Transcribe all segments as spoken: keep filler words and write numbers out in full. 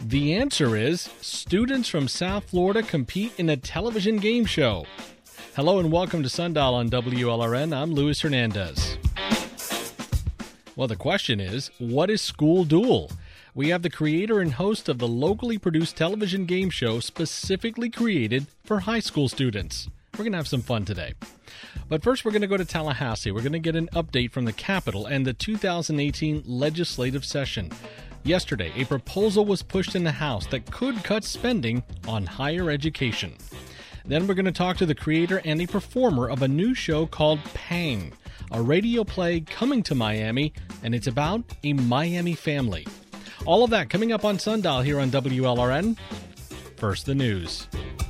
The answer is students from South Florida compete in a television game show. Hello and welcome to Sundial on W L R N. I'm Luis Hernandez. Well, the question is, what is School Duel? We have the creator and host of the locally produced television game show specifically created for high school students. We're going to have some fun today. But first, we're going to go to Tallahassee. We're going to get an update from the Capitol and the two thousand eighteen legislative session. Yesterday, a proposal was pushed in the House that could cut spending on higher education. Then we're going to talk to the creator and a performer of a new show called Pang, a radio play coming to Miami, and it's about a Miami family. All of that coming up on Sundial here on W L R N. First, the news.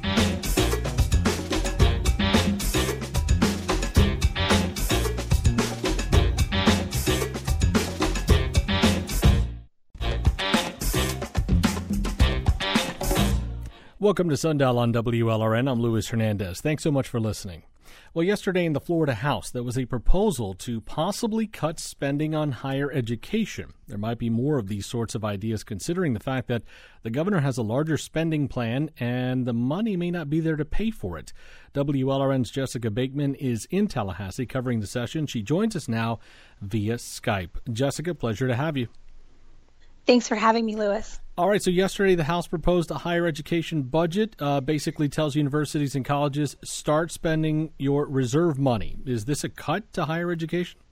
Welcome to Sundial on W L R N. I'm Luis Hernandez. Thanks so much for listening. Well, yesterday in the Florida House, there was a proposal to possibly cut spending on higher education. There might be more of these sorts of ideas considering the fact that the governor has a larger spending plan and the money may not be there to pay for it. W L R N's Jessica Bakeman is in Tallahassee covering the session. She joins us now via Skype. Jessica, pleasure to have you. Thanks for having me, Luis. All right, so yesterday the House proposed a higher education budget, uh, basically tells universities and colleges, start spending your reserve money. Is this a cut to higher education?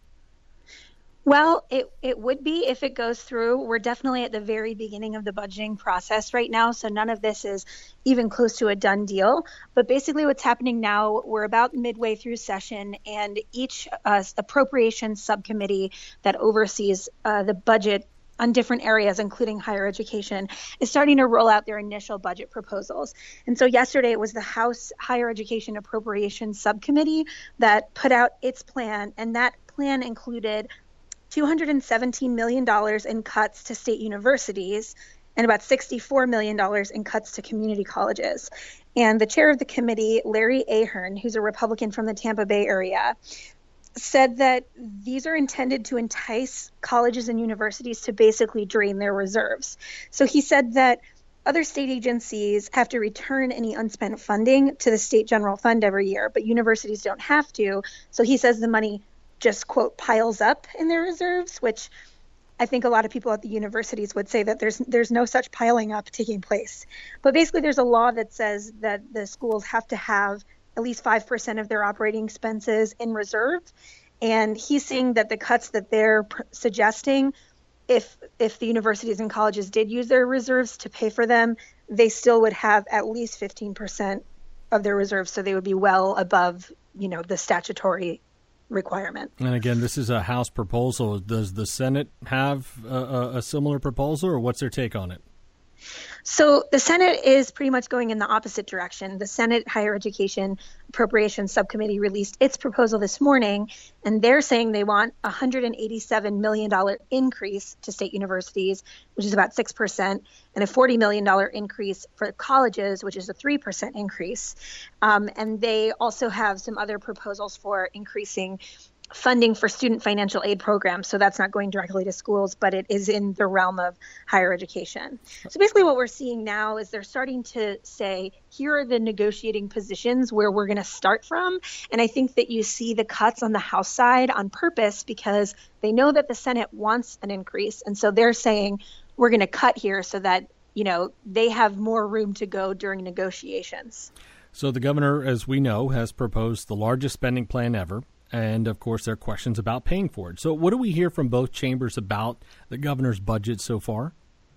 Well, it, it would be if it goes through. We're definitely at the very beginning of the budgeting process right now, so none of this is even close to a done deal. But basically what's happening now, we're about midway through session, and each uh, appropriations subcommittee that oversees uh, the budget on different areas, including higher education, is starting to roll out their initial budget proposals. And so yesterday it was the House Higher Education Appropriations Subcommittee that put out its plan, and that plan included two hundred seventeen million dollars in cuts to state universities and about sixty-four million dollars in cuts to community colleges. And the chair of the committee, Larry Ahern, who's a Republican from the Tampa Bay area, said that these are intended to entice colleges and universities to basically drain their reserves. So he said that other state agencies have to return any unspent funding to the state general fund every year, but universities don't have to. So he says the money just, quote, piles up in their reserves, which I think a lot of people at the universities would say that there's there's no such piling up taking place. But basically there's a law that says that the schools have to have at least five percent of their operating expenses in reserve. And he's saying that the cuts that they're pr- suggesting, if if the universities and colleges did use their reserves to pay for them, they still would have at least fifteen percent of their reserves. So they would be well above, you know, the statutory requirement. And again, this is a House proposal. Does the Senate have a, a, a similar proposal, or what's their take on it? So the Senate is pretty much going in the opposite direction. The Senate Higher Education Appropriations Subcommittee released its proposal this morning, and they're saying they want a one hundred eighty-seven million dollars increase to state universities, which is about six percent, and a forty million dollars increase for colleges, which is a three percent increase. Um, and they also have some other proposals for increasing funding for student financial aid programs. So that's not going directly to schools, but it is in the realm of higher education. So basically what we're seeing now is they're starting to say, here are the negotiating positions where we're going to start from. And I think that you see the cuts on the House side on purpose because they know that the Senate wants an increase. And so they're saying, we're going to cut here so that, you know, they have more room to go during negotiations. So the governor, as we know, has proposed the largest spending plan ever. And, of course, there are questions about paying for it. So what do we hear from both chambers about the governor's budget so far?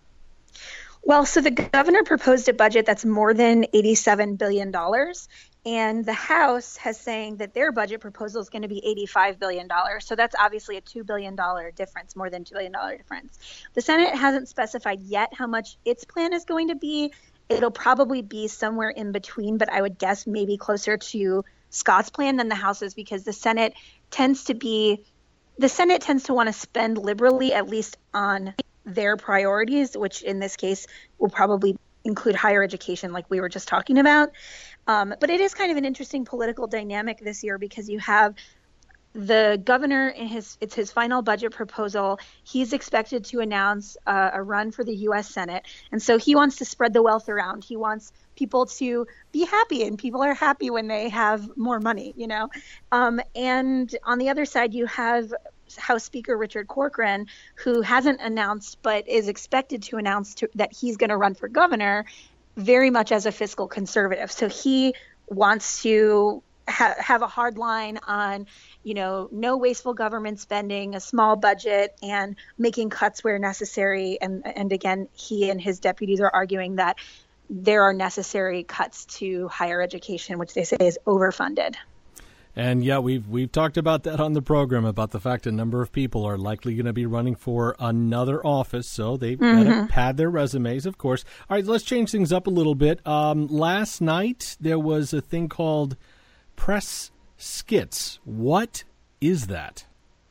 Well, so the governor proposed a budget that's more than eighty-seven billion dollars. And the House has saying that their budget proposal is going to be eighty-five billion dollars. So that's obviously a two billion dollars difference, more than two billion dollars difference. The Senate hasn't specified yet how much its plan is going to be. It'll probably be somewhere in between, but I would guess maybe closer to Scott's plan than the House's, because the Senate tends to be, the Senate tends to want to spend liberally, at least on their priorities, which in this case will probably include higher education like we were just talking about. Um, but it is kind of an interesting political dynamic this year because you have the governor, in his it's his final budget proposal, he's expected to announce uh, a run for the U S Senate. And so he wants to spread the wealth around. He wants people to be happy, and people are happy when they have more money, you know. Um, and on the other side, you have House Speaker Richard Corcoran, who hasn't announced but is expected to announce to, that he's going to run for governor, very much as a fiscal conservative. So he wants to ha- have a hard line on, you know, no wasteful government spending, a small budget, and making cuts where necessary. And, and again, he and his deputies are arguing that there are necessary cuts to higher education, which they say is overfunded. And yeah, we've we've talked about that on the program, about the fact a number of people are likely going to be running for another office, so they've mm-hmm. got to pad their resumes, of course. All right, let's change things up a little bit. Um, last night, there was a thing called Press Skits. What is that?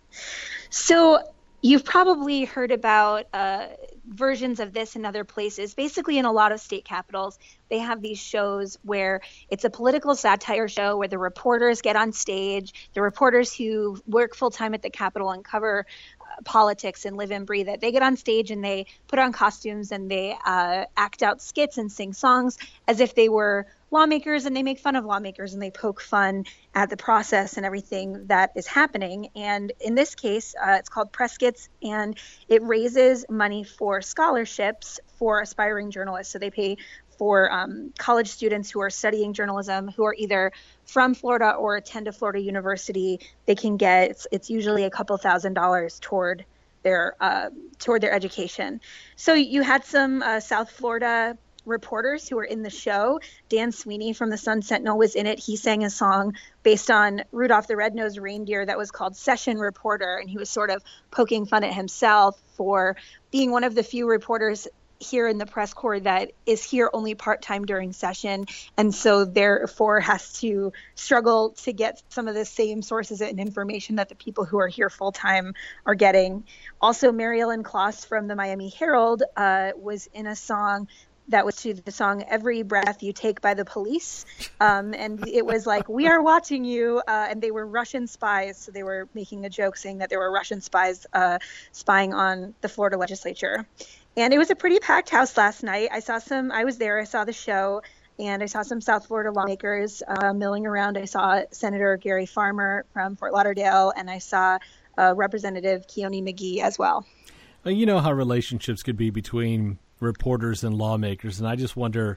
So you've probably heard about uh, versions of this in other places. Basically, in a lot of state capitals, they have these shows where it's a political satire show where the reporters get on stage, the reporters who work full-time at the Capitol and cover uh, politics and live and breathe it. They get on stage and they put on costumes and they uh, act out skits and sing songs as if they were lawmakers, and they make fun of lawmakers and they poke fun at the process and everything that is happening. And in this case, uh, it's called Press Skits, and it raises money for scholarships for aspiring journalists. So they pay for um, college students who are studying journalism, who are either from Florida or attend a Florida university. They can get, it's, it's usually a couple thousand dollars toward their uh, toward their education. So you had some uh, South Florida reporters who were in the show. Dan Sweeney from the Sun Sentinel was in it. He sang a song based on Rudolph the Red-Nosed Reindeer that was called Session Reporter, and he was sort of poking fun at himself for being one of the few reporters here in the press corps that is here only part-time during session, and so therefore has to struggle to get some of the same sources and information that the people who are here full-time are getting. Also, Mary Ellen Kloss from the Miami Herald uh, was in a song that was to the song Every Breath You Take by the Police. Um, and it was like, we are watching you. Uh, and they were Russian spies. So they were making a joke saying that there were Russian spies uh, spying on the Florida legislature. And it was a pretty packed house last night. I saw some, I was there, I saw the show, and I saw some South Florida lawmakers uh, milling around. I saw Senator Gary Farmer from Fort Lauderdale, and I saw uh, Representative Keone McGee as well. Well, you know how relationships could be between reporters and lawmakers, and I just wonder,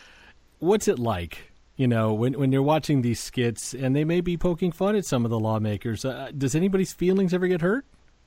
what's it like, you know, when when you're watching these skits and they may be poking fun at some of the lawmakers? Uh, does anybody's feelings ever get hurt?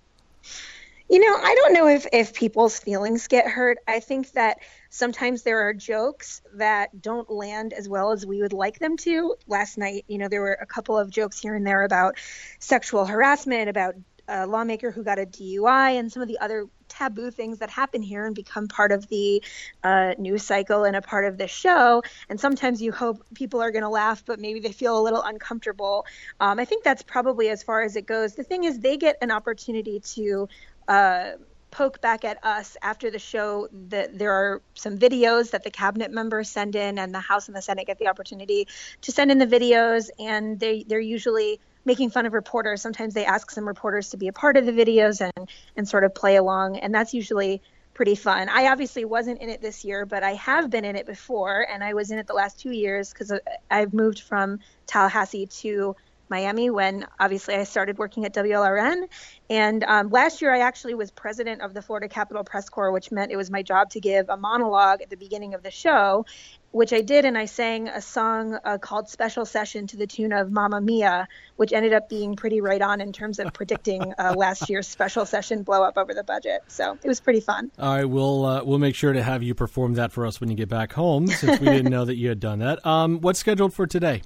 You know, I don't know if, if people's feelings get hurt. I think that sometimes there are jokes that don't land as well as we would like them to. Last night, you know, there were a couple of jokes here and there about sexual harassment, about a lawmaker who got a D U I, and some of the other taboo things that happen here and become part of the uh, news cycle and a part of the show. And sometimes you hope people are going to laugh, but maybe they feel a little uncomfortable. Um, I think that's probably as far as it goes. The thing is, they get an opportunity to uh, poke back at us after the show. That there are some videos that the cabinet members send in, and the House and the Senate get the opportunity to send in the videos, and they, they're usually making fun of reporters. Sometimes they ask some reporters to be a part of the videos and, and sort of play along. And that's usually pretty fun. I obviously wasn't in it this year, but I have been in it before. And I was in it the last two years because I've moved from Tallahassee to Miami when obviously I started working at W L R N. And um, last year I actually was president of the Florida Capitol Press Corps, which meant it was my job to give a monologue at the beginning of the show, which I did. And I sang a song uh, called Special Session to the tune of Mamma Mia, which ended up being pretty right on in terms of predicting uh, last year's special session blow up over the budget. So it was pretty fun. All right, we'll, uh, we'll make sure to have you perform that for us when you get back home, since we didn't know that you had done that. Um, what's scheduled for today?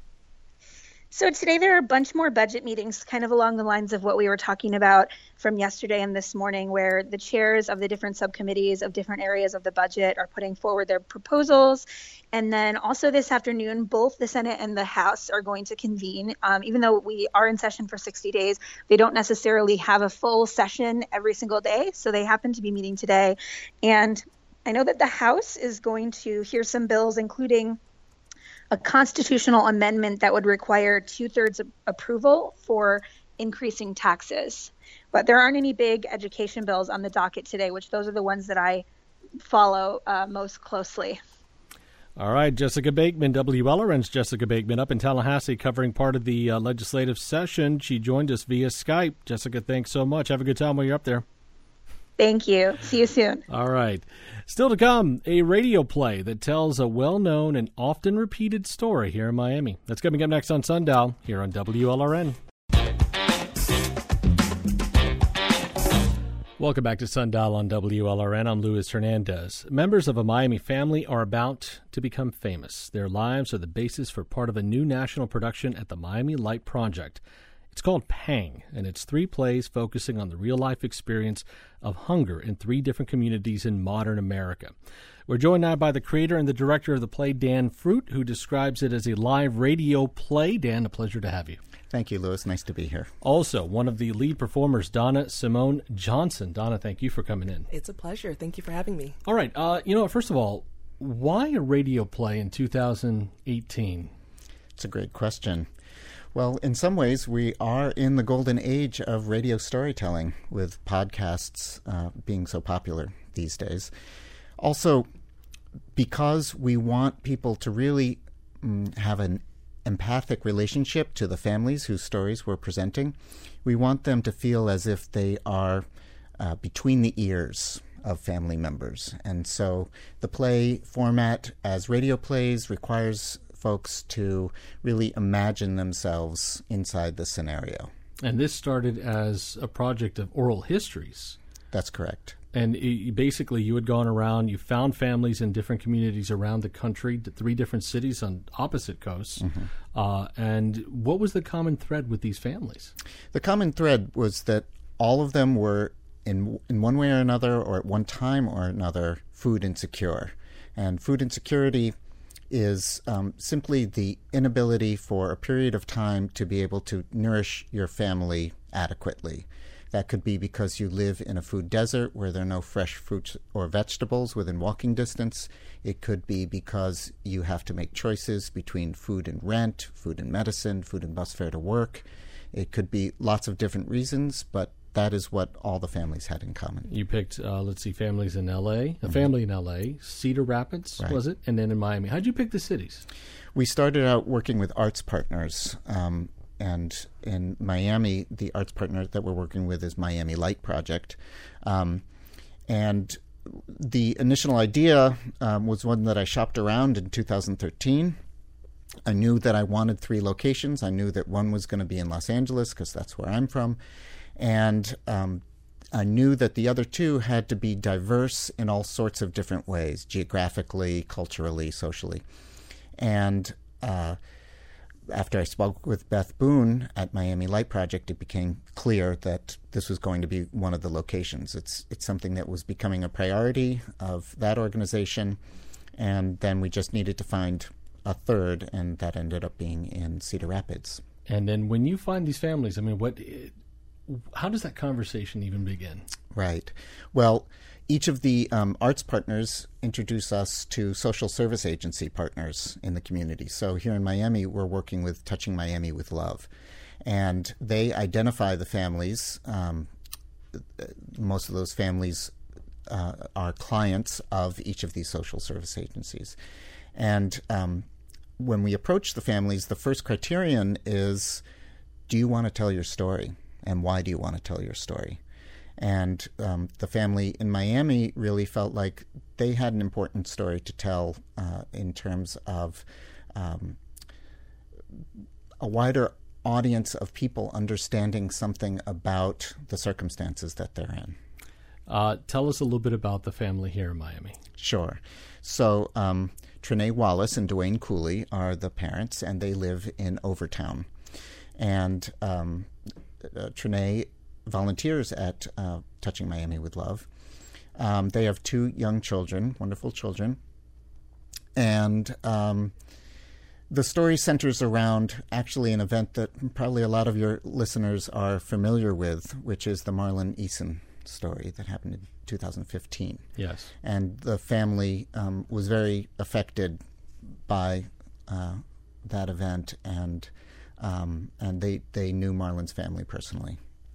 So today there are a bunch more budget meetings, kind of along the lines of what we were talking about from yesterday and this morning, where the chairs of the different subcommittees of different areas of the budget are putting forward their proposals. And then also this afternoon, both the Senate and the House are going to convene. Um, even though we are in session for sixty days, they don't necessarily have a full session every single day. So they happen to be meeting today. And I know that the House is going to hear some bills, including a constitutional amendment that would require two-thirds approval for increasing taxes. But there aren't any big education bills on the docket today, which those are the ones that I follow uh, most closely. All right, Jessica Bakeman, W L R N's Jessica Bakeman up in Tallahassee covering part of the uh, legislative session. She joined us via Skype. Jessica, thanks so much. Have a good time while you're up there. Thank you. See you soon. All right. Still to come, a radio play that tells a well-known and often repeated story here in Miami. That's coming up next on Sundial here on W L R N. Welcome back to Sundial on W L R N. I'm Luis Hernandez. Members of a Miami family are about to become famous. Their lives are the basis for part of a new national production at the Miami Light Project. It's called Pang, and it's three plays focusing on the real-life experience of hunger in three different communities in modern America. We're joined now by the creator and the director of the play, Dan Fruit, who describes it as a live radio play. Dan, a pleasure to have you. Thank you, Louis. Nice to be here. Also, one of the lead performers, Donna Simone Johnson. Donna, thank you for coming in. It's a pleasure. Thank you for having me. All right. Uh, you know, first of all, why a radio play in two thousand eighteen? It's a great question. Well, in some ways, we are in the golden age of radio storytelling, with podcasts uh, being so popular these days. Also, because we want people to really mm, have an empathic relationship to the families whose stories we're presenting, we want them to feel as if they are uh, between the ears of family members. And so the play format as radio plays requires folks to really imagine themselves inside the scenario. And this started as a project of oral histories. That's correct. And it, basically you had gone around, you found families in different communities around the country, three different cities on opposite coasts. Mm-hmm. Uh, and what was the common thread with these families? The common thread was that all of them were, in in one way or another, or at one time or another, food insecure. And food insecurity is um, simply the inability for a period of time to be able to nourish your family adequately. That could be because you live in a food desert where there are no fresh fruits or vegetables within walking distance. It could be because you have to make choices between food and rent, food and medicine, food and bus fare to work. It could be lots of different reasons, but that is what all the families had in common. You picked, uh, let's see, families in L A, a mm-hmm. family in L A, Cedar Rapids, right. was it? And then in Miami. How'd you pick the cities? We started out working with arts partners. Um, and in Miami, the arts partner that we're working with is Miami Light Project. Um, and the initial idea um, was one that I shopped around in two thousand thirteen. I knew that I wanted three locations. I knew that one was going to be in Los Angeles because that's where I'm from. And um, I knew that the other two had to be diverse in all sorts of different ways, geographically, culturally, socially. And uh, after I spoke with Beth Boone at Miami Light Project, it became clear that this was going to be one of the locations. It's it's something that was becoming a priority of that organization, and then we just needed to find a third, and that ended up being in Cedar Rapids. And then when you find these families, I mean, what... how does that conversation even begin? Right. Well, each of the um, arts partners introduce us to social service agency partners in the community. So here in Miami, we're working with Touching Miami with Love. And they identify the families. Um, most of those families uh, are clients of each of these social service agencies. And um, when we approach the families, the first criterion is, do you want to tell your story? And why do you want to tell your story? And um, the family in Miami really felt like they had an important story to tell uh, in terms of um, a wider audience of people understanding something about the circumstances that they're in. Uh, tell us a little bit about the family here in Miami. Sure. So um, Trinae Wallace and Dwayne Cooley are the parents, and they live in Overtown. And um, uh, Trinae volunteers at uh, Touching Miami with Love. Um, they have two young children, wonderful children. And um, the story centers around actually an event that probably a lot of your listeners are familiar with, which is the Marlon Eason story that happened in two thousand fifteen. Yes. And the family um, was very affected by uh, that event, and um, and they, they knew Marlon's family personally.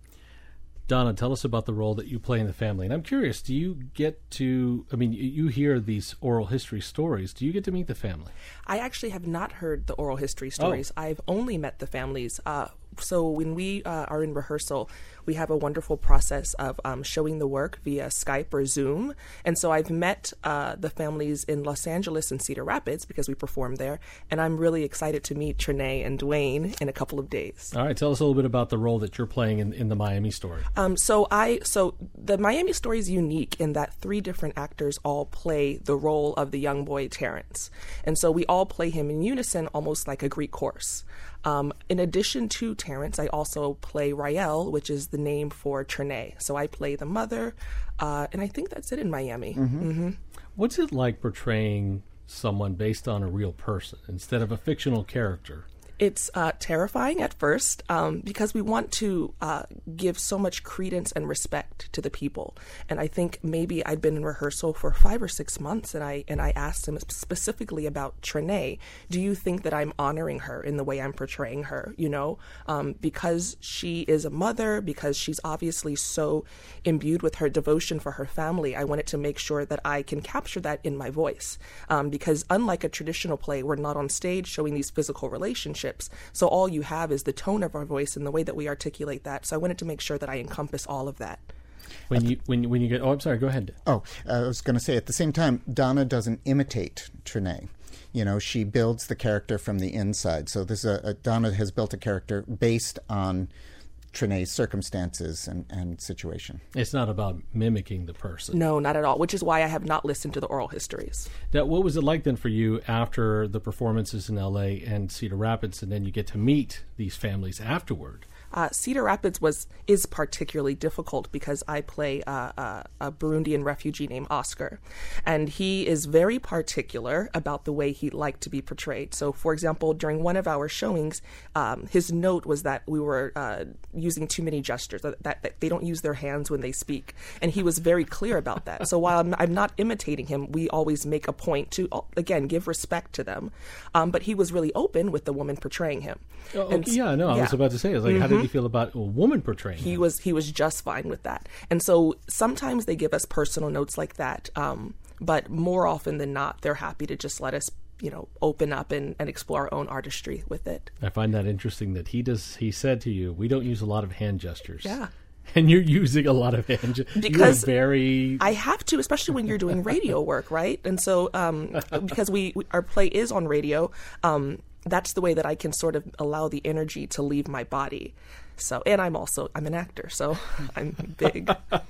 Donna, tell us about the role that you play in the family. And I'm curious, do you get to, I mean, you hear these oral history stories. Do you get to meet the family? I actually have not heard the oral history stories. Oh. I've only met the families. Uh, so when we uh, are in rehearsal, we have a wonderful process of um, showing the work via Skype or Zoom. And so I've met uh, the families in Los Angeles and Cedar Rapids because we perform there. And I'm really excited to meet Trinae and Dwayne in a couple of days. All right. Tell us a little bit about the role that you're playing in, in the Miami story. Um, so I so the Miami story is unique in that three different actors all play the role of the young boy Terrence. And so we all play him in unison, almost like a Greek chorus. Um, in addition to Terrence, I also play Rael, which is the name for Trinae. So I play the mother, uh, and I think that's it in Miami. Mm-hmm. Mm-hmm. What's it like portraying someone based on a real person instead of a fictional character? It's uh, terrifying at first um, because we want to uh, give so much credence and respect to the people. And I think maybe I'd been in rehearsal for five or six months and I and I asked him specifically about Trinae. Do you think that I'm honoring her in the way I'm portraying her? You know, um, because she is a mother, because she's obviously so imbued with her devotion for her family, I wanted to make sure that I can capture that in my voice. Um, because unlike a traditional play, we're not on stage showing these physical relationships. So all you have is the tone of our voice and the way that we articulate that. So I wanted to make sure that I encompass all of that. When you when when you get oh I'm sorry go ahead. Oh, I was going to say at the same time, Donna doesn't imitate Trinae. You know, she builds the character from the inside. So this is a, a Donna has built a character based on Trinae's circumstances and, and situation. It's not about mimicking the person. No, not at all, which is why I have not listened to the oral histories. Now, what was it like then for you after the performances in L A and Cedar Rapids, and then you get to meet these families afterward? Uh, Cedar Rapids was is particularly difficult because I play uh, uh, a Burundian refugee named Oscar, and he is very particular about the way he'd like to be portrayed. So, for example, during one of our showings, um, his note was that we were uh, using too many gestures, that, that, that they don't use their hands when they speak, and he was very clear about that. So while I'm, I'm not imitating him, we always make a point to, again, give respect to them. Um, but he was really open with the woman portraying him. Oh, and, yeah, no, I yeah. was about to say, I was like, mm-hmm. how did you feel about a woman portraying he him? was he was just fine with that. And so sometimes they give us personal notes like that, um, but more often than not, they're happy to just let us, you know, open up and, and explore our own artistry with it. I find that interesting that he does. He said to you, we don't use a lot of hand gestures. Yeah. And you're using a lot of hand gestures. Because you're very... I have to, especially when you're doing radio work, right? And so um, because we, we our play is on radio, um, that's the way that I can sort of allow the energy to leave my body. So, and I'm also, I'm an actor, so I'm big.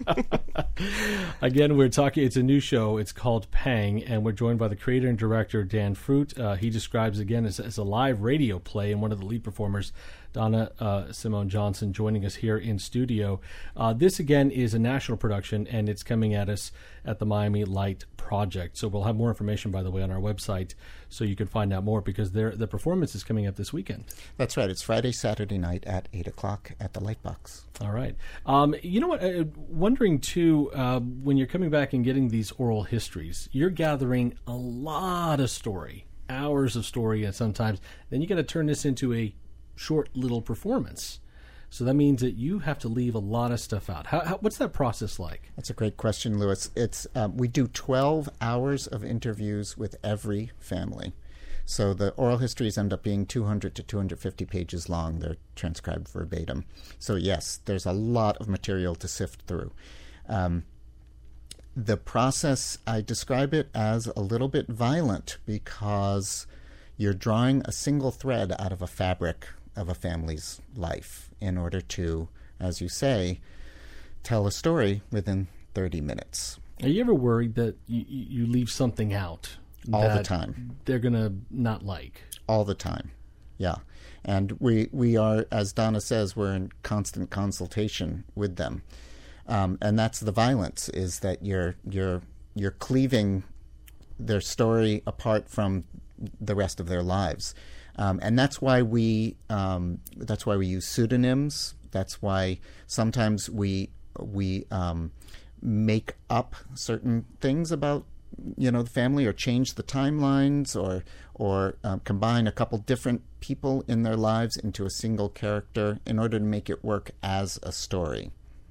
Again, we're talking, it's a new show. It's called Pang, and we're joined by the creator and director, Dan Fruit. Uh, he describes, again, as, as a live radio play, and one of the lead performers, Donna uh, Simone Johnson, joining us here in studio. Uh, this, again, is a national production, and it's coming at us at the Miami Light Project. So we'll have more information, by the way, on our website, so you can find out more, because the performance is coming up this weekend. That's right. It's Friday, Saturday night at eight o'clock at the Lightbox. All right. Um, you know what? Uh, wondering, too, uh, when you're coming back and getting these oral histories, you're gathering a lot of story, hours of story, and sometimes then you got to turn this into a short little performance. So that means that you have to leave a lot of stuff out. How, how, what's that process like? That's a great question, Louis. It's um, we do twelve hours of interviews with every family. So the oral histories end up being two hundred to two hundred fifty pages long. They're transcribed verbatim. So yes, there's a lot of material to sift through. Um, the process, I describe it as a little bit violent because you're drawing a single thread out of a fabric of a family's life in order to, as you say, tell a story within thirty minutes. Are you ever worried that you, you leave something out? All the time. They're going to not like? All the time, yeah. And we, we are, as Donna says, we're in constant consultation with them. Um, and that's the violence, is that you're, you're, you're cleaving their story apart from the rest of their lives. Um, and that's why we um, that's why we use pseudonyms. That's why sometimes we we um, make up certain things about you know, the family, or change the timelines, or or um, combine a couple different people in their lives into a single character in order to make it work as a story.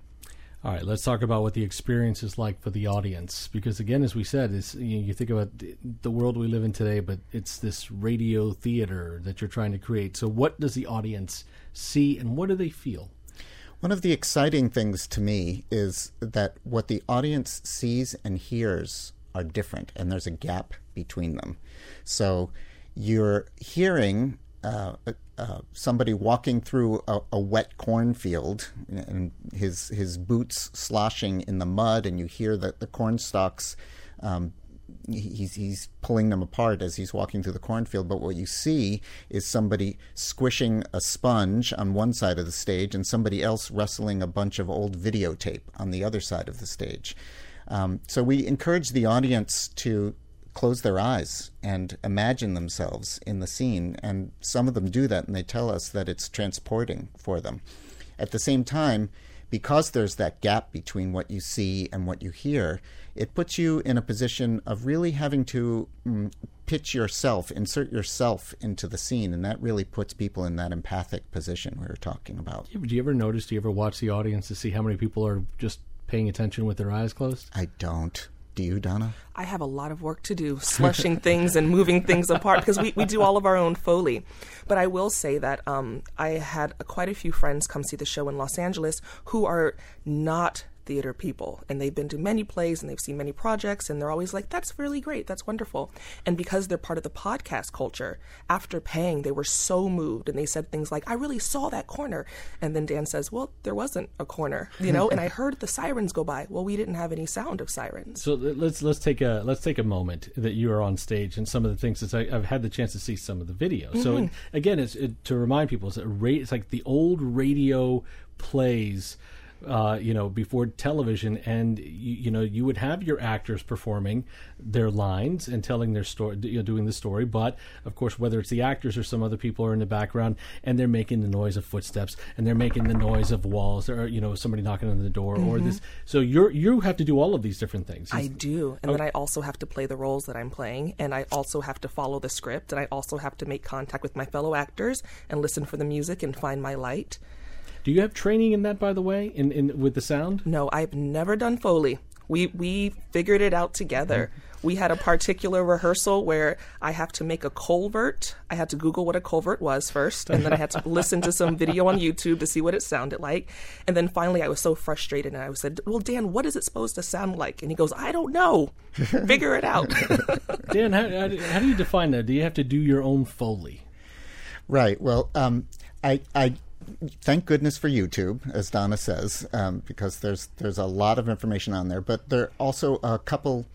All right, let's talk about what the experience is like for the audience. Because again, as we said, it's, you know, you think about the world we live in today, but it's this radio theater that you're trying to create. So what does the audience see, and what do they feel? One of the exciting things to me is that what the audience sees and hears are different, and there's a gap between them. So you're hearing uh, uh, somebody walking through a, a wet cornfield, and his his boots sloshing in the mud, and you hear that the corn stalks, um, he's he's pulling them apart as he's walking through the cornfield. But what you see is somebody squishing a sponge on one side of the stage, and somebody else wrestling a bunch of old videotape on the other side of the stage. Um, so we encourage the audience to close their eyes and imagine themselves in the scene, and some of them do that, and they tell us that it's transporting for them. At the same time, because there's that gap between what you see and what you hear, it puts you in a position of really having to mm, pitch yourself, insert yourself into the scene, and that really puts people in that empathic position we were talking about. Do you ever notice, do you ever watch the audience to see how many people are just paying attention with their eyes closed? I don't. Do you, Donna? I have a lot of work to do, slushing things and moving things apart, because we, we do all of our own Foley. But I will say that um, I had a, quite a few friends come see the show in Los Angeles who are not theater people, and they've been to many plays and they've seen many projects, and they're always like, that's really great, that's wonderful. And because they're part of the podcast culture, after paying, they were so moved, and they said things like, I really saw that corner. And then Dan says, well, there wasn't a corner, you know, and I heard the sirens go by. Well, we didn't have any sound of sirens. So let's let's take a let's take a moment that you are on stage, and some of the things that I, I've had the chance to see some of the videos. Mm-hmm. So it, again, it's it, to remind people, it's, a ra- it's like the old radio plays. Uh, you know, before television, and you, you know, you would have your actors performing their lines and telling their story, you know, doing the story. But of course, whether it's the actors or some other people are in the background, and they're making the noise of footsteps, and they're making the noise of walls, or you know, somebody knocking on the door, mm-hmm. or this. So you're you have to do all of these different things. I do, and okay. then I also have to play the roles that I'm playing, and I also have to follow the script, and I also have to make contact with my fellow actors and listen for the music and find my light. Do you have training in that, by the way, in, in with the sound? No, I've never done Foley. We we figured it out together. Mm-hmm. We had a particular rehearsal where I have to make a culvert. I had to Google what a culvert was first, and then I had to listen to some video on YouTube to see what it sounded like. And then finally I was so frustrated, and I said, well, Dan, what is it supposed to sound like? And he goes, I don't know. Figure it out. Dan, how, how, how do you define that? Do you have to do your own Foley? Right. Well, um, I... I thank goodness for YouTube, as Donna says, um, because there's there's a lot of information on there. But there are also a couple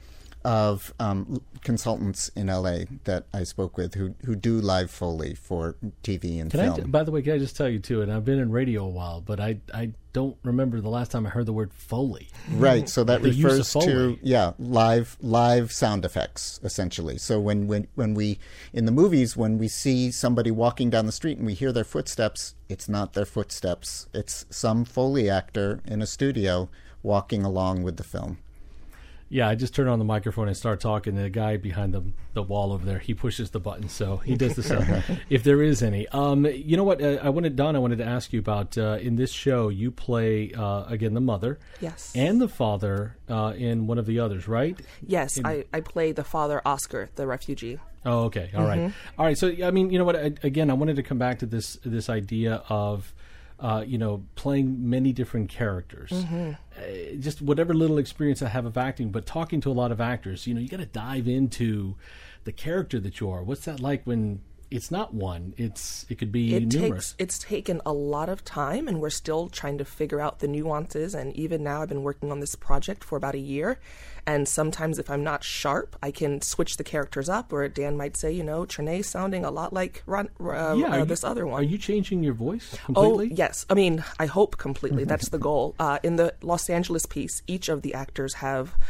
of um, consultants in L A that I spoke with who who do live Foley for T V and can film. I, by the way, can I just tell you too? And I've been in radio a while, but I I don't remember the last time I heard the word Foley. Right. So that the refers to yeah live live sound effects essentially. So when when when we in the movies when we see somebody walking down the street and we hear their footsteps, it's not their footsteps. It's some Foley actor in a studio walking along with the film. Yeah, I just turn on the microphone and start talking. The guy behind the the wall over there, he pushes the button, so he does the sound, if there is any. Um, you know what? Uh, I wanted Don. I wanted to ask you about uh, in this show. You play uh, again the mother, yes, and the father uh, in one of the others, right? Yes, in, I, I play the father, Oscar, the refugee. Oh, okay, all mm-hmm. right, all right. So I mean, you know what? I, again, I wanted to come back to this this idea of. Uh, you know, playing many different characters. Mm-hmm. Uh, just whatever little experience I have of acting, but talking to a lot of actors, you know, you got to dive into the character that you are. What's that like when it's not one? It's it could be it numerous. Takes, it's taken a lot of time, and we're still trying to figure out the nuances. And even now, I've been working on this project for about a year. And sometimes if I'm not sharp, I can switch the characters up, or Dan might say, you know, Trenae's sounding a lot like Ron, uh, yeah, uh, this you, other one. Are you changing your voice completely? Oh, yes. I mean, I hope completely. That's the goal. Uh, in the Los Angeles piece, each of the actors have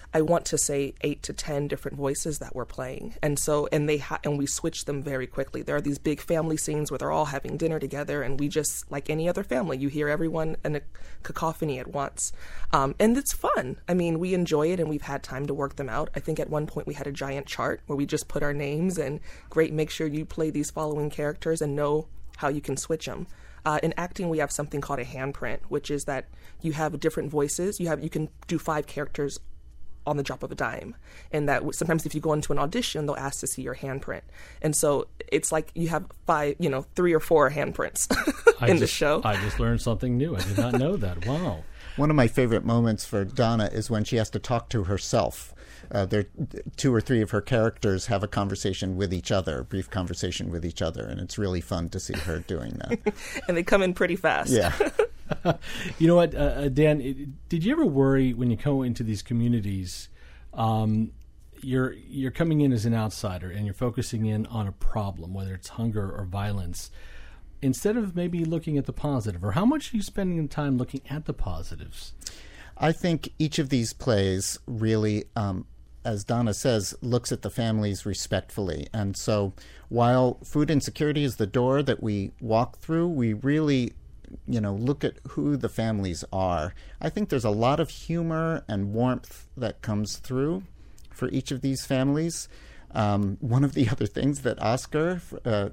I want to say eight to ten different voices that we're playing. And so, and they ha- and we switch them very quickly. There are these big family scenes where they're all having dinner together, and we just, like any other family, you hear everyone in a cacophony at once. Um, and it's fun. I mean, we enjoy it, and we've had time to work them out. I think at one point we had a giant chart where we just put our names and, great, make sure you play these following characters and know how you can switch them. Uh, in acting, we have something called a handprint, which is that you have different voices. You have you can do five characters on the drop of a dime, and that sometimes if you go into an audition, they'll ask to see your handprint, and so it's like you have five, you know, three or four handprints in just, the show. I just learned something new. I did not know that. Wow. One of my favorite moments for Donna is when she has to talk to herself. Uh, there, two or three of her characters have a conversation with each other, a brief conversation with each other, and it's really fun to see her doing that. And they come in pretty fast. Yeah. You know what, uh, Dan, it, did you ever worry when you go into these communities, um, you're you're coming in as an outsider and you're focusing in on a problem, whether it's hunger or violence, instead of maybe looking at the positive? Or how much are you spending time looking at the positives? I think each of these plays really, um, as Donna says, looks at the families respectfully. And so while food insecurity is the door that we walk through, we really, you know, look at who the families are. I think there's a lot of humor and warmth that comes through for each of these families. Um, one of the other things that Oscar, uh,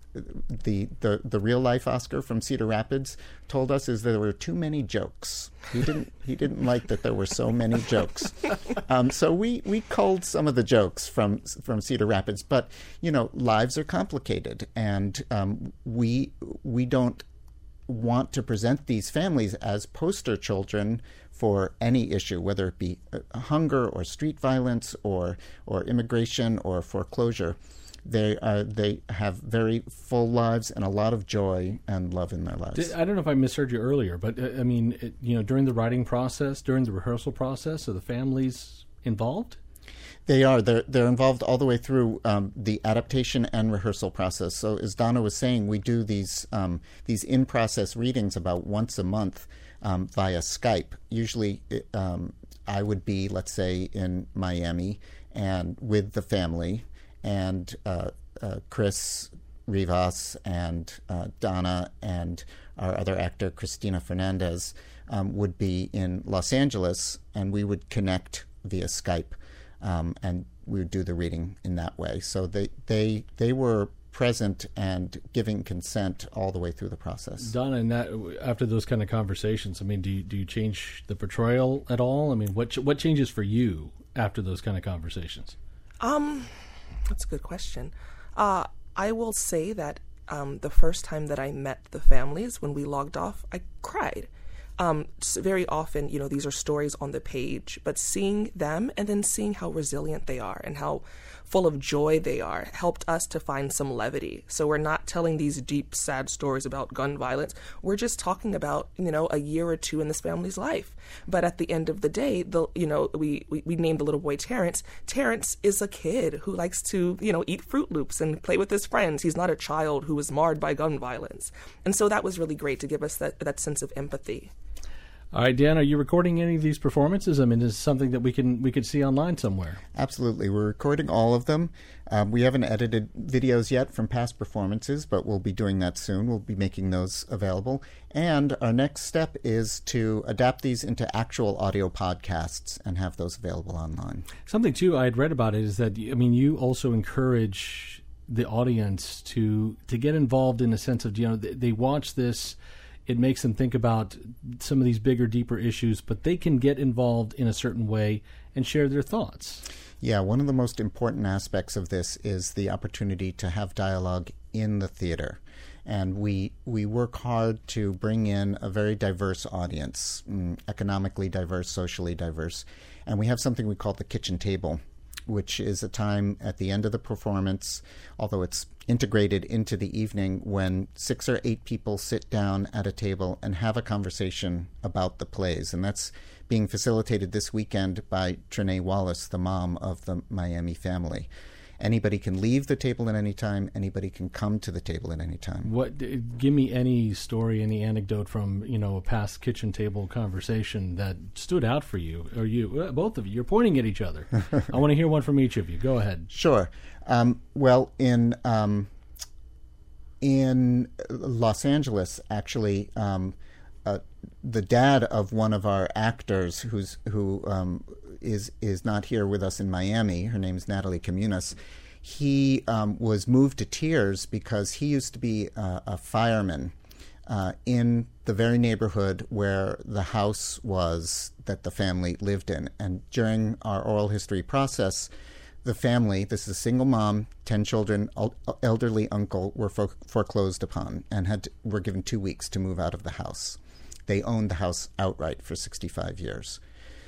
the, the the real life Oscar from Cedar Rapids, told us is that there were too many jokes. He didn't he didn't like that there were so many jokes. Um, so we we culled some of the jokes from from Cedar Rapids, but you know, lives are complicated, and um, we we don't want to present these families as poster children for any issue, whether it be hunger or street violence or or immigration or foreclosure. They uh, they have very full lives and a lot of joy and love in their lives. I don't know if I misheard you earlier, but uh, I mean, it, you know, during the writing process, during the rehearsal process, are the families involved? They are. They're they're involved all the way through um, the adaptation and rehearsal process. So as Donna was saying, we do these um, these in-process readings about once a month um, via Skype. Usually, um, I would be, let's say, in Miami and with the family. And uh, uh, Chris Rivas and uh, Donna and our other actor, Cristina Fernandez, um, would be in Los Angeles, and we would connect via Skype, um, and we would do the reading in that way. So they they they were present and giving consent all the way through the process. Donna, and that after those kind of conversations, I mean, do you, do you change the portrayal at all? I mean, what what changes for you after those kind of conversations? Um. That's a good question. Uh, I will say that um, the first time that I met the families, when we logged off, I cried. Um, very often, you know, these are stories on the page, but seeing them and then seeing how resilient they are and how full of joy they are helped us to find some levity. So we're not telling these deep, sad stories about gun violence. We're just talking about, you know, a year or two in this family's life. But at the end of the day, the you know, we, we, we named the little boy Terrence. Terrence is a kid who likes to, you know, eat Fruit Loops and play with his friends. He's not a child who was marred by gun violence. And so that was really great to give us that, that sense of empathy. All right, Dan, are you recording any of these performances? I mean, is this something that we can we could see online somewhere? Absolutely. We're recording all of them. Um, we haven't edited videos yet from past performances, but we'll be doing that soon. We'll be making those available. And our next step is to adapt these into actual audio podcasts and have those available online. Something, too, I had read about it is that, I mean, you also encourage the audience to to get involved in the sense of, you know, they, they watch this. It makes them think about some of these bigger, deeper issues, but they can get involved in a certain way and share their thoughts. Yeah, one of the most important aspects of this is the opportunity to have dialogue in the theater. And we we work hard to bring in a very diverse audience, mm, economically diverse, socially diverse. And we have something we call the kitchen table, which is a time at the end of the performance, although it's integrated into the evening, when six or eight people sit down at a table and have a conversation about the plays. And that's being facilitated this weekend by Trinae Wallace, the mom of the Miami family. Anybody can leave the table at any time. Anybody can come to the table at any time. What? Give me any story, any anecdote from, you know, a past kitchen table conversation that stood out for you, or you, both of you. You're pointing at each other. I want to hear one from each of you. Go ahead. Sure. Um, well, in um, in Los Angeles, actually, um, uh, the dad of one of our actors, who's who. Um, is is not here with us in Miami. Her name's Natalie Comunas. He um, was moved to tears because he used to be uh, a fireman uh, in the very neighborhood where the house was that the family lived in. And during our oral history process, the family, this is a single mom, ten children, elderly uncle, were foreclosed upon and had to, were given two weeks to move out of the house. They owned the house outright for sixty-five years.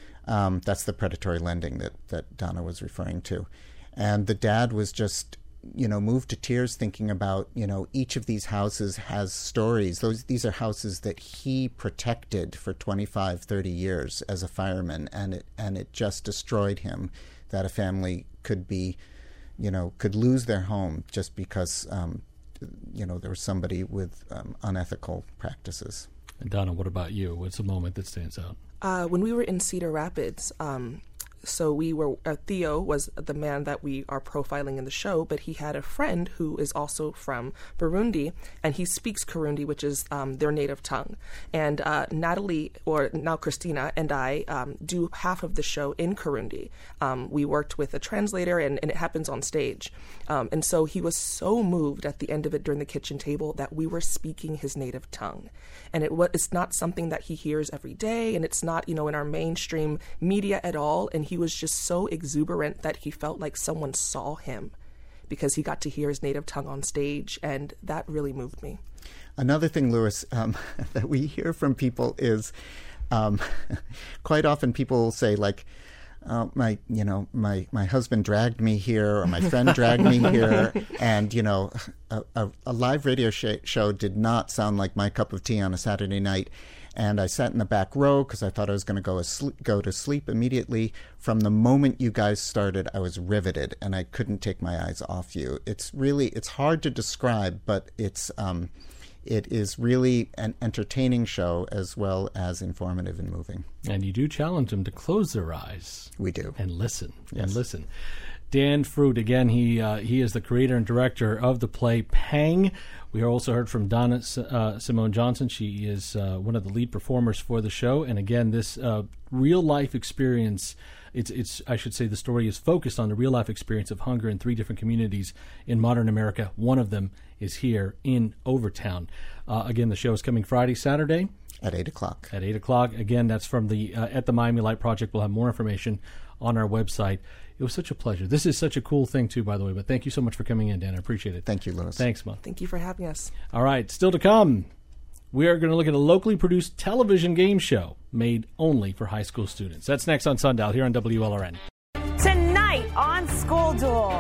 Um, that's the predatory lending that, that Donna was referring to. And the dad was just, you know, moved to tears thinking about, you know, each of these houses has stories. Those These are houses that he protected for twenty-five, thirty years as a fireman, and it and it just destroyed him that a family could be, you know, could lose their home just because, um, you know, there was somebody with um, unethical practices. And Donna, what about you? What's a moment that stands out? Uh, when we were in Cedar Rapids, um, so we were, uh, Theo was the man that we are profiling in the show, but he had a friend who is also from Burundi, and he speaks Kirundi, which is um, their native tongue. And uh, Natalie, or now Christina, and I um, do half of the show in Kirundi. Um, we worked with a translator, and, and it happens on stage. Um, and so he was so moved at the end of it during the kitchen table that we were speaking his native tongue. And it was, it's not something that he hears every day, and it's not, you know, in our mainstream media at all. And he was just so exuberant that he felt like someone saw him because he got to hear his native tongue on stage, and that really moved me. Another thing, Louis, um, that we hear from people is um, quite often people will say, like, Uh, my, you know, my, my husband dragged me here, or my friend dragged me here, and you know, a, a, a live radio sh- show did not sound like my cup of tea on a Saturday night, and I sat in the back row because I thought I was going to go asleep, go to sleep immediately. From the moment you guys started, I was riveted, and I couldn't take my eyes off you. It's really, it's hard to describe, but it's, um, it is really an entertaining show as well as informative and moving. And you do challenge them to close their eyes. We do. And listen. Yes. And listen. Dan Fruit, again, he uh, he is the creator and director of the play Pang. We also heard from Donna uh, Simone Johnson. She is uh, one of the lead performers for the show. And again, this uh, real-life experience, it's it's I should say the story is focused on the real-life experience of hunger in three different communities in modern America. One of them is here in Overtown. Uh, again, the show is coming Friday, Saturday. At eight o'clock. At eight o'clock. Again, that's from the uh, at the Miami Light Project. We'll have more information on our website. It was such a pleasure. This is such a cool thing, too, by the way. But thank you so much for coming in, Dan. I appreciate it. Thank you, Louis. Thanks, Mo. Thank you for having us. All right. Still to come, we are going to look at a locally produced television game show made only for high school students. That's next on Sundial here on W L R N. Tonight on School Duel.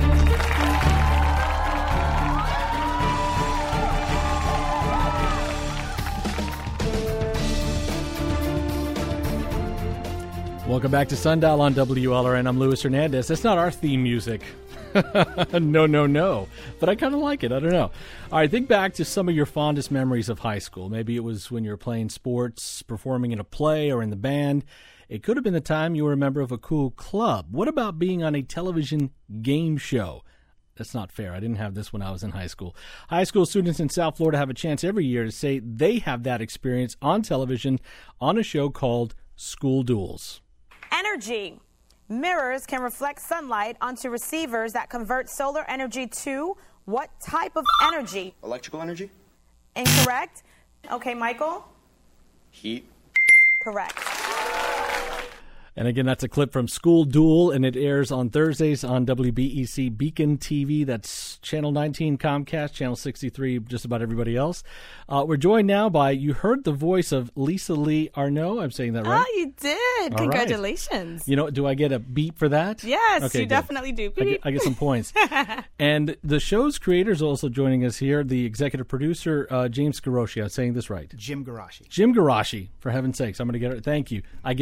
Welcome back to Sundial on W L R N. I'm Luis Hernandez. That's not our theme music. no, no, no. But I kind of like it. I don't know. All right, think back to some of your fondest memories of high school. Maybe it was when you were playing sports, performing in a play, or in the band. It could have been the time you were a member of a cool club. What about being on a television game show? That's not fair. I didn't have this when I was in high school. High school students in South Florida have a chance every year to say they have that experience on television on a show called School Duels. Energy. Mirrors can reflect sunlight onto receivers that convert solar energy to what type of energy? Electrical energy? Incorrect. Okay, Michael? Heat. Correct. And again, that's a clip from School Duel, and it airs on Thursdays on W B E C Beacon T V. That's Channel nineteen Comcast, Channel sixty-three, just about everybody else. Uh, we're joined now by, you heard the voice of Lisa Lee Arnault. I'm saying that right? Oh, you did. All Congratulations. Right. You know, do I get a beat for that? Yes, okay, you good. definitely do. I get, I get some points. And the show's creator is also joining us here, the executive producer, uh, James Garashi. I'm saying this right. Jim Garashi. Jim Garashi, for heaven's sakes. I'm going to get it. Thank you. I get a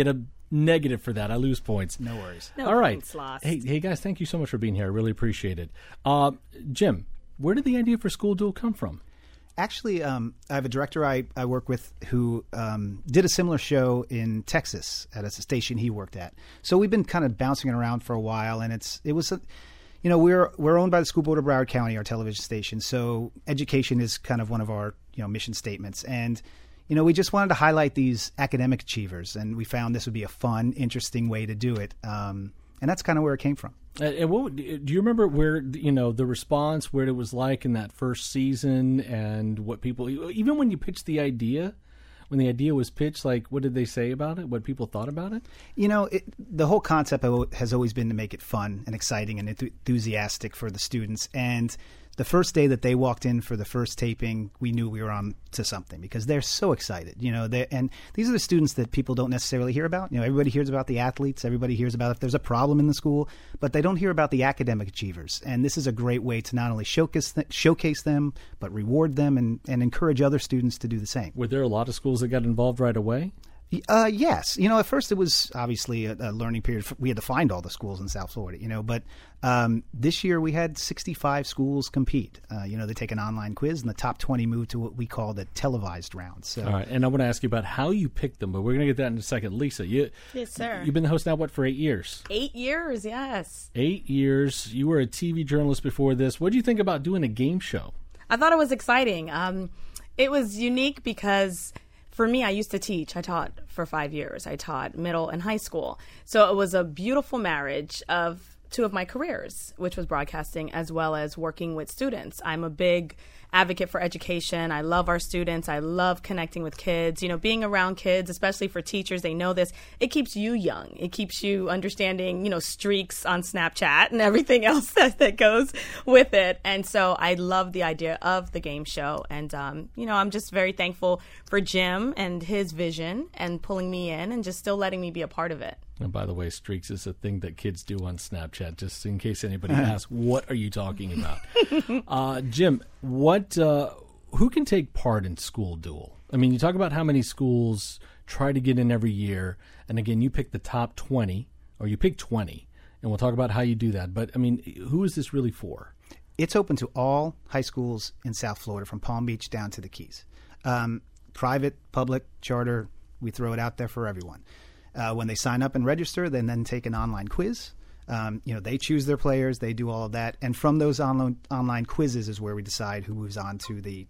negative for that. I lose points. No worries. No All right. points lost. Hey, hey, guys, thank you so much for being here. I really appreciate it. Uh, Jim, where did the idea for School Duel come from? Actually, um, I have a director I, I work with who um, did a similar show in Texas at a station he worked at. So we've been kind of bouncing it around for a while, and it's it was, a, you know, we're we're owned by the School Board of Broward County, our television station. So education is kind of one of our you know mission statements, and you know we just wanted to highlight these academic achievers, and we found this would be a fun, interesting way to do it, um, and that's kind of where it came from. Uh, and what do you remember where you know the response, what it was like in that first season, and what people even when you pitched the idea, when the idea was pitched, like what did they say about it? What people thought about it? You know, it, the whole concept has always been to make it fun and exciting and enthusiastic for the students. And the first day that they walked in for the first taping, we knew we were on to something because they're so excited. You know, and these are the students that people don't necessarily hear about. You know, everybody hears about the athletes, everybody hears about if there's a problem in the school, but they don't hear about the academic achievers. And this is a great way to not only showcase th- showcase them, but reward them and, and encourage other students to do the same. Were there a lot of schools that got involved right away? Uh, yes. You know, at first it was obviously a, a learning period. We had to find all the schools in South Florida, you know, but um, this year we had sixty-five schools compete. Uh, you know, they take an online quiz and the top twenty move to what we call the televised round. So, all right. And I want to ask you about how you picked them, but we're going to get that in a second. Lisa, you, yes, sir. You've been the host now, what, for eight years? Eight years, yes. Eight years. You were a T V journalist before this. What do you think about doing a game show? I thought it was exciting. Um, it was unique because for me, I used to teach. I taught for five years. I taught middle and high school. So it was a beautiful marriage of two of my careers, which was broadcasting as well as working with students. I'm a big advocate for education. I love our students. I love connecting with kids. You know, being around kids, especially for teachers, they know this. It keeps you young. It keeps you understanding, you know, streaks on Snapchat and everything else that, that goes with it. And so I love the idea of the game show. And, um, you know, I'm just very thankful for Jim and his vision and pulling me in and just still letting me be a part of it. And by the way, streaks is a thing that kids do on Snapchat, just in case anybody asks, what are you talking about? uh, Jim, what? Uh, who can take part in School Duel? I mean, you talk about how many schools try to get in every year. And again, you pick the top twenty, or you pick twenty, and we'll talk about how you do that. But, I mean, who is this really for? It's open to all high schools in South Florida, from Palm Beach down to the Keys. Um, private, public, charter, we throw it out there for everyone. Uh, when they sign up and register, they then take an online quiz. Um, you know, they choose their players, they do all of that, and from those online online quizzes is where we decide who moves on to the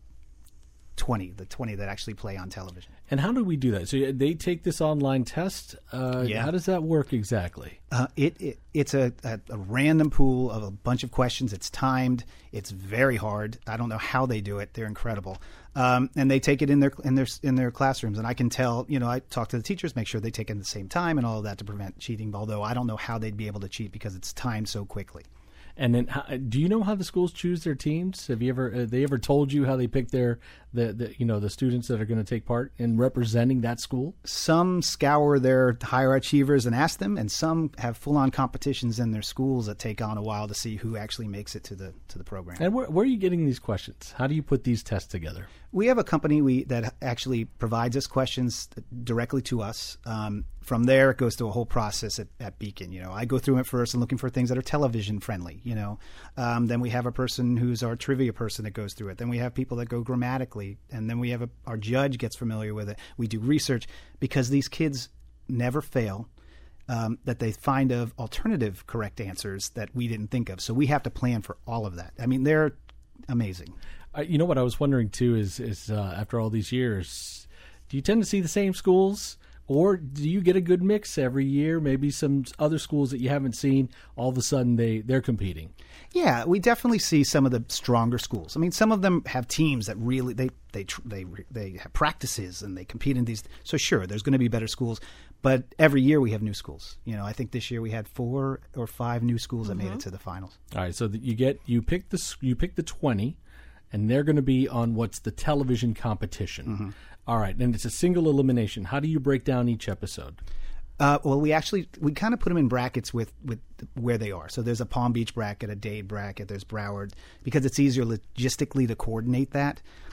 twenty, the twenty that actually play on television. And how do we do that? So they take this online test. Uh, yeah. How does that work exactly? Uh, it, it it's a, a, a random pool of a bunch of questions. It's timed. It's very hard. I don't know how they do it. They're incredible. Um, and they take it in their in their in their classrooms. And I can tell, you know, I talk to the teachers, make sure they take it at the same time and all of that to prevent cheating. Although I don't know how they'd be able to cheat because it's timed so quickly. And then, how, do you know how the schools choose their teams? Have you ever uh, they ever told you how they pick their the, the you know the students that are going to take part in representing that school? Some scour their higher achievers and ask them, and some have full on competitions in their schools that take on a while to see who actually makes it to the to the program. And where, where are you getting these questions? How do you put these tests together? We have a company we that actually provides us questions directly to us. Um, from there, it goes through a whole process at, at Beacon. You know, I go through it first and looking for things that are television friendly. You know, um, then we have a person who's our trivia person that goes through it. Then we have people that go grammatically, and then we have a, our judge gets familiar with it. We do research because these kids never fail. Um, that they find of alternative correct answers that we didn't think of. So we have to plan for all of that. I mean, they're amazing. Uh, you know what I was wondering too is is uh, after all these years, do you tend to see the same schools, or do you get a good mix every year? Maybe some other schools that you haven't seen, all of a sudden they they're competing. Yeah, we definitely see some of the stronger schools. I mean, some of them have teams that really they they they they have practices and they compete in these. So sure, there's going to be better schools, but every year we have new schools. You know, I think this year we had four or five new schools that mm-hmm. made it to the finals. All right, so that you get you pick the you pick the twenty. And they're going to be on what's the television competition. Mm-hmm. All right. And it's a single elimination. How do you break down each episode? Uh, well, we actually we kind of put them in brackets with, with where they are. So there's a Palm Beach bracket, a Dade bracket, there's Broward, because it's easier logistically to coordinate that.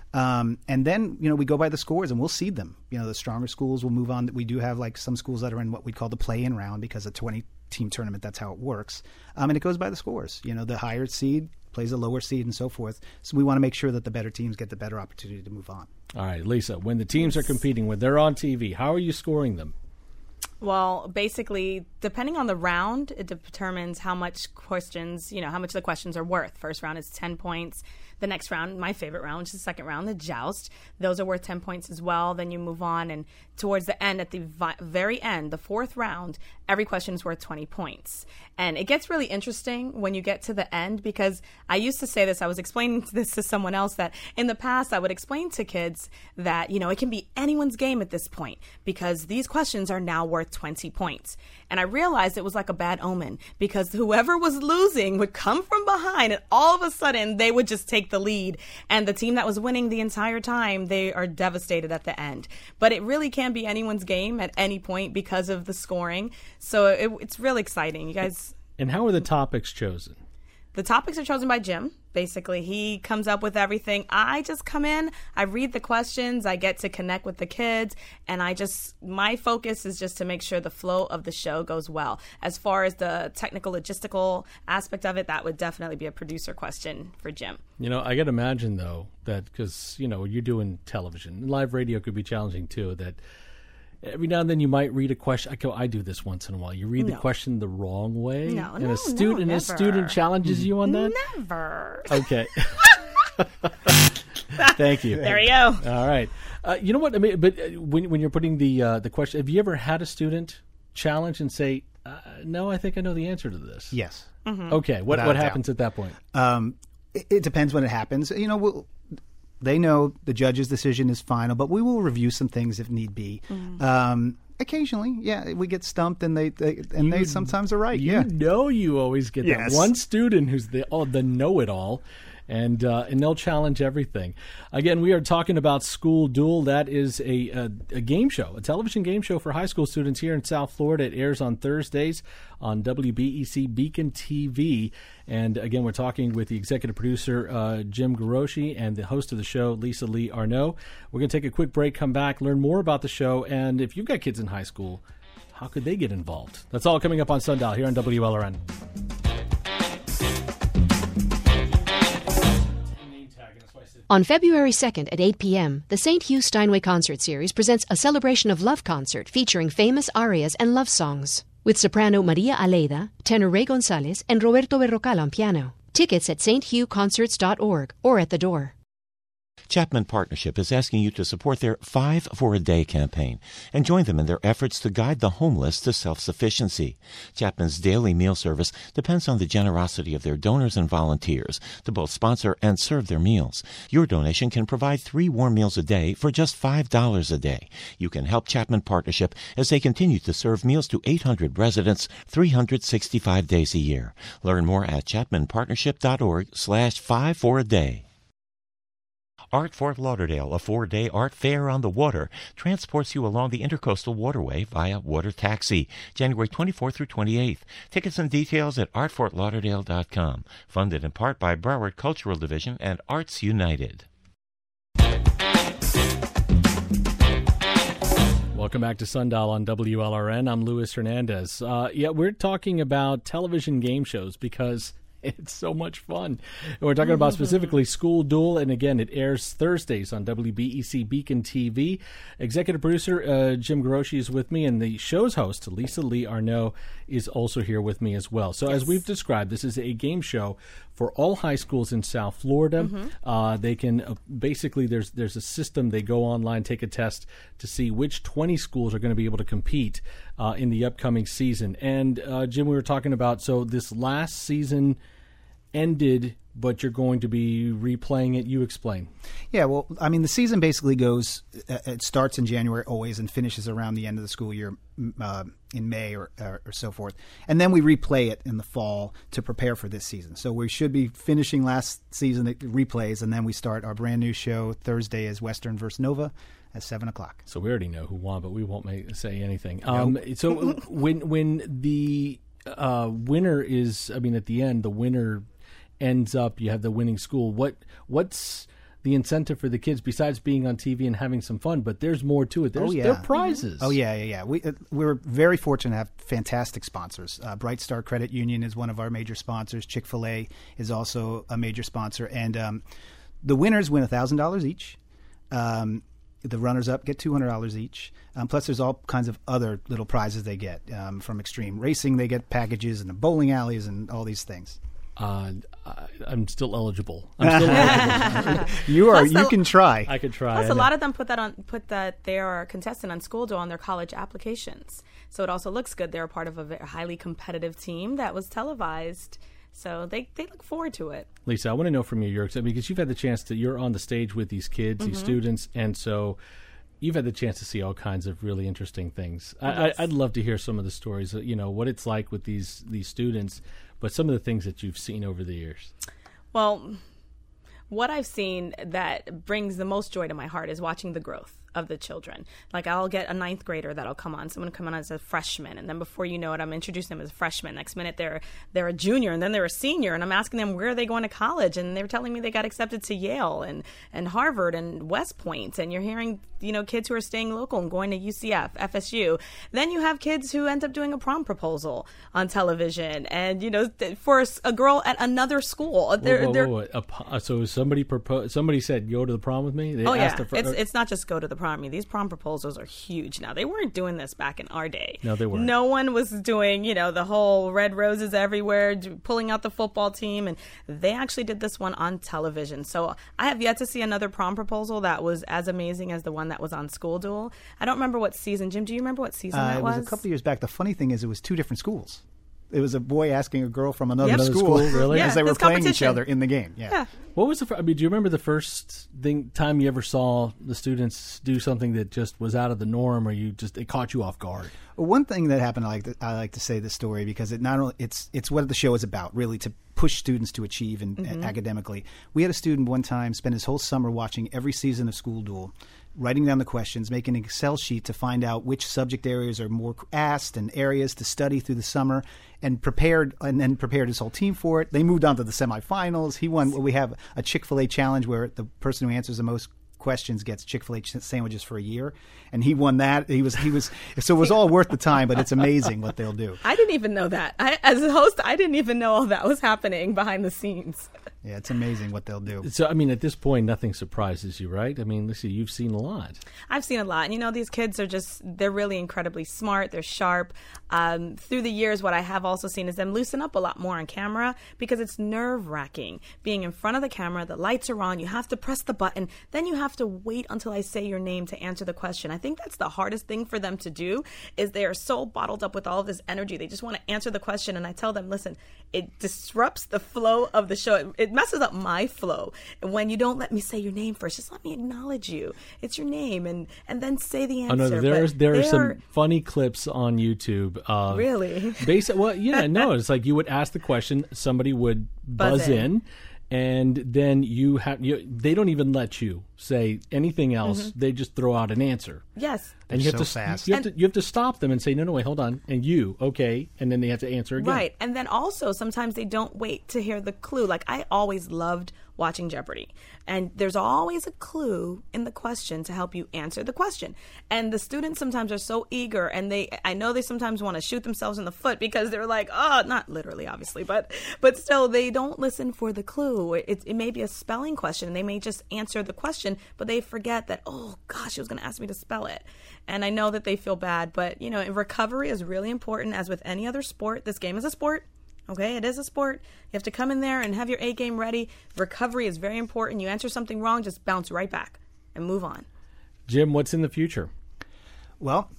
Um, and then, you know, we go by the scores and we'll seed them. You know, the stronger schools will move on. We do have like some schools that are in what we call the play-in round because a twenty-team tournament, that's how it works. Um, and it goes by the scores. You know, the higher seed plays a lower seed and so forth. So we want to make sure that the better teams get the better opportunity to move on. All right, Lisa, when the teams are competing, when they're on T V, how are you scoring them? Well, basically, depending on the round, it determines how much questions, you know, how much the questions are worth. First round is ten points. The next round, my favorite round, which is the second round, the joust, those are worth ten points as well. Then you move on, and towards the end, at the vi- very end, the fourth round, every question is worth twenty points. And it gets really interesting when you get to the end, because I used to say this, I was explaining this to someone else, that in the past I would explain to kids that, you know, it can be anyone's game at this point because these questions are now worth twenty points. And I realized it was like a bad omen, because whoever was losing would come from behind and all of a sudden they would just take the lead, and the team that was winning the entire time, they are devastated at the end. But it really can be anyone's game at any point because of the scoring. So it, it's really exciting. You guys. And how are the topics chosen? The topics are chosen by Jim. Basically, he comes up with everything. I just come in, I read the questions, I get to connect with the kids, and I just, my focus is just to make sure the flow of the show goes well. As far as the technical, logistical aspect of it, that would definitely be a producer question for Jim. You know, I got to imagine, though, that because, you know, you're doing television, live radio could be challenging, too, that every now and then you might read a question. I, go, I do this once in a while. You read No. the question the wrong way, No, and no, a student, no, and a never. student challenges you on that. Never. Okay. Thank you. There you go. All right. Uh, you know what? I mean, but uh, when when you're putting the uh, the question, have you ever had a student challenge and say, uh, "No, I think I know the answer to this"? Yes. Okay. What Without what a doubt. happens at that point? Um, it, it depends when it happens. You know, we'll, they know the judge's decision is final, but we will review some things if need be. Um, occasionally, yeah, we get stumped, and they, they and they sometimes are right. You yeah. know, you always get Yes. that one student who's the oh, the know-it-all, and uh, and they'll challenge everything. Again, we are talking about School Duel. That is a, a a game show, a television game show for high school students here in South Florida. It airs on Thursdays on W B E C Beacon T V. And again, we're talking with the executive producer, uh, Jim Garoshi, and the host of the show, Lisa Lee Arnaud. We're going to take a quick break, come back, learn more about the show, and if you've got kids in high school, how could they get involved? That's all coming up on Sundial here on W L R N. On February second at eight p.m., the Saint Hugh Steinway Concert Series presents a celebration of love concert featuring famous arias and love songs, with soprano Maria Aleyda, tenor Ray Gonzalez, and Roberto Berrocal on piano. Tickets at s t hugh concerts dot org or at the door. Chapman Partnership is asking you to support their Five for a Day campaign and join them in their efforts to guide the homeless to self-sufficiency. Chapman's daily meal service depends on the generosity of their donors and volunteers to both sponsor and serve their meals. Your donation can provide three warm meals a day for just five dollars a day. You can help Chapman Partnership as they continue to serve meals to eight hundred residents three hundred sixty-five days a year. Learn more at chapman partnership dot org slash five for a day. Art Fort Lauderdale, a four-day art fair on the water, transports you along the Intercoastal Waterway via water taxi, January twenty-fourth through twenty-eighth. Tickets and details at art fort lauderdale dot com. Funded in part by Broward Cultural Division and Arts United. Welcome back to Sundial on W L R N. I'm Luis Hernandez. Uh, yeah, we're talking about television game shows because it's so much fun. And we're talking about specifically School Duel, and again, it airs Thursdays on W B E C Beacon T V. Executive producer uh, Jim Garoshi is with me, and the show's host, Lisa Lee Arnaud, is also here with me as well. So yes. As we've described, this is a game show for all high schools in South Florida. Mm-hmm. Uh, they can uh, basically, there's there's a system. They go online, take a test to see which twenty schools are going to be able to compete uh, in the upcoming season. And uh, Jim, we were talking about, so this last season ended, but you're going to be replaying it. You explain. Yeah, well, I mean, the season basically goes, uh, it starts in January always and finishes around the end of the school year uh, in May or, or, or so forth. And then we replay it in the fall to prepare for this season. So we should be finishing last season replays, and then we start our brand new show. Thursday is Western versus Nova at seven o'clock. So we already know who won, but we won't make, say anything. Um, nope. So when, when the uh, winner is, I mean, at the end, the winner ends up, you have the winning school. What what's the incentive for the kids besides being on T V and having some fun, but there's more to it. There's, oh, yeah. there are prizes. Oh, yeah, yeah, yeah. We, uh, we're very fortunate to have fantastic sponsors. Uh, Bright Star Credit Union is one of our major sponsors. Chick-fil-A is also a major sponsor. And um, the winners win one thousand dollars each. Um, the runners-up get two hundred dollars each. Um, plus, there's all kinds of other little prizes they get. Um, from Extreme Racing, they get packages and the bowling alleys and all these things. Uh, I, I'm still eligible. I'm still eligible. You are. Plus you a- can try. I could try. Plus, I a know. lot of them put that on put that they are a contestant on School Duel on their college applications. So it also looks good. They're a part of a very highly competitive team that was televised. So they, they look forward to it. Lisa, I want to know from you, your because you've had the chance to, you're on the stage with these kids, Mm-hmm. these students, and so you've had the chance to see all kinds of really interesting things. I, Yes. I, I'd love to hear some of the stories, you know, what it's like with these these students, but some of the things that you've seen over the years. Well, what I've seen that brings the most joy to my heart is watching the growth of the children. Like, I'll get a ninth grader that'll come on, someone come on as a freshman, and then before you know it, I'm introducing them as a freshman. Next minute, they're they're a junior, and then they're a senior, and I'm asking them where are they going to college, and they're telling me they got accepted to Yale and and Harvard and West Point, and you're hearing, you know, kids who are staying local and going to U C F, F S U. Then you have kids who end up doing a prom proposal on television, and you know, th- for a, s- a girl at another school. They're, Whoa, whoa, they're, whoa, whoa. A po- so somebody proposed. Somebody said, "Go to the prom with me." They Oh yeah, asked her for- it's it's not just go to the prom. I mean, these prom proposals are huge now. They weren't doing this back in our day. No, they weren't. No one was doing, you know, the whole red roses everywhere, d- pulling out the football team, and they actually did this one on television. So I have yet to see another prom proposal that was as amazing as the one that was on School Duel. I don't remember what season. Jim, do you remember what season Uh, that it was? was a couple of years back. The funny thing is, it was two different schools. It was a boy asking a girl from another Yep. Another school, school, really? as Yeah, they were it's playing each competition. other in the game. Yeah. Yeah. What was the? fir- I mean, do you remember the first thing time you ever saw the students do something that just was out of the norm, or you just it caught you off guard? Well, one thing that happened, I like to, I like to say this story because it not only it's it's what the show is about, really, to push students to achieve and Mm-hmm. academically. We had a student one time spend his whole summer watching every season of School Duel, writing down the questions, making an Excel sheet to find out which subject areas are more asked and areas to study through the summer, and prepared and then prepared his whole team for it. They moved on to the semifinals. He won. We have a Chick-fil-A challenge where the person who answers the most questions gets Chick-fil-A ch- sandwiches for a year, and he won that. He was he was so it was all worth the time. But it's amazing what they'll do. I didn't even know that. I, as a host, I didn't even know all that was happening behind the scenes. Yeah, it's amazing what they'll do. So, I mean, at this point, nothing surprises you, right? I mean, let's see, you've seen a lot. I've seen a lot. And, you know, these kids are just, they're really incredibly smart. They're sharp. Um, through the years, what I have also seen is them loosen up a lot more on camera because it's nerve wracking. Being in front of the camera, the lights are on, you have to press the button, then you have to wait until I say your name to answer the question. I think that's the hardest thing for them to do is they are so bottled up with all of this energy. They just want to answer the question. And I tell them, listen, it disrupts the flow of the show. It, it messes up my flow. And when you don't let me say your name first, just let me acknowledge you. It's your name, and and then say the answer. Oh no, there's But there are they're- some funny clips on YouTube. Uh, Really? Basic. Well, yeah, no, it's like you would ask the question, somebody would buzz, Buzz in. in. and then you have you. They don't even let you say anything else. Mm-hmm. they just throw out an answer. Yes. And you have so to fast. You have, to you have to stop them and say, no, no, wait, hold on. And you, okay, and then they have to answer again. Right. And then also sometimes they don't wait to hear the clue. Like I always loved watching Jeopardy. And there's always a clue in the question to help you answer the question. And the students sometimes are so eager, and they I know they sometimes want to shoot themselves in the foot because they're like, oh, not literally obviously, but but still they don't listen for the clue. It, it may be a spelling question and they may just answer the question, but they forget that, oh gosh, she was going to ask me to spell it. And I know that they feel bad, but you know, recovery is really important. As with any other sport, this game is a sport. Okay, it is a sport. You have to come in there and have your A game ready. Recovery is very important. You answer something wrong, just bounce right back and move on. Jim, what's in the future? Well,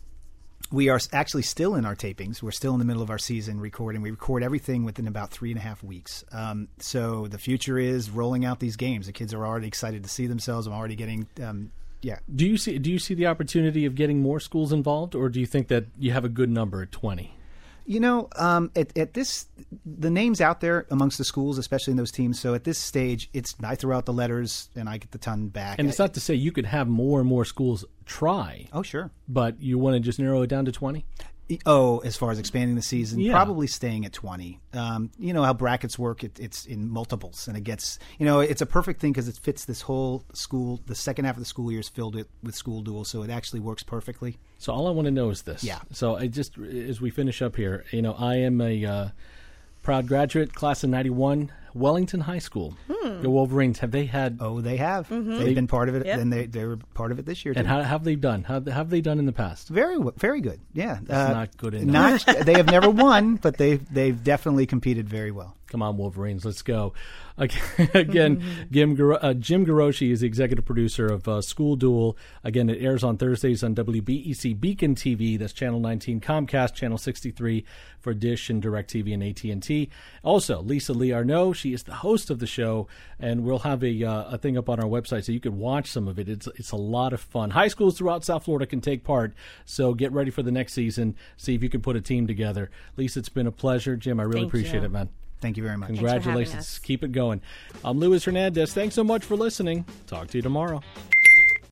we are actually still in our tapings. We're still in the middle of our season recording. We record everything within about three and a half weeks. Um, so the future is rolling out these games. The kids are already excited to see themselves. I'm already getting, um, yeah. Do you see do you see the opportunity of getting more schools involved, or do you think that you have a good number at twenty? You know, um, at, at this, the names out there amongst the schools, especially in those teams. So at this stage, it's I throw out the letters and I get the ton back. And it's not to say you could have more and more schools try. Oh, sure. But you want to just narrow it down to twenty? Oh, as far as expanding the season, Yeah. probably staying at twenty. Um, you know how brackets work; it, it's in multiples, and it gets you know it's a perfect thing because it fits this whole school. The second half of the school year is filled with, with school duels, so it actually works perfectly. So all I want to know is this. Yeah. So I just, as we finish up here, you know, I am a uh, proud graduate, class of ninety-one, Wellington High School. Hmm. The Wolverines, have they had... Oh, they have. Mm-hmm. They've been part of it, Yep. and they they were part of it this year too. And how have they done? How how have they done in the past? Very w- very good. Yeah, That's not good enough. Not they have never won, but they've they've definitely competed very well. Come on, Wolverines, let's go. Again, Jim, Gar- uh, Jim Garoshi is the executive producer of uh, School Duel. Again, it airs on Thursdays on W B E C Beacon T V. That's Channel nineteen, Comcast, Channel sixty-three for Dish and DirecTV and A T and T. Also, Lisa Lee Arnaud, she is the host of the show, and we'll have a uh, a thing up on our website so you can watch some of it. It's it's a lot of fun. High schools throughout South Florida can take part, so get ready for the next season. See if you can put a team together. Lisa, it's been a pleasure. Jim, I really Thank appreciate you. it, man. Thank you very much. Congratulations. us. Keep it going. I'm Luis Hernandez. Thanks so much for listening. Talk to you tomorrow.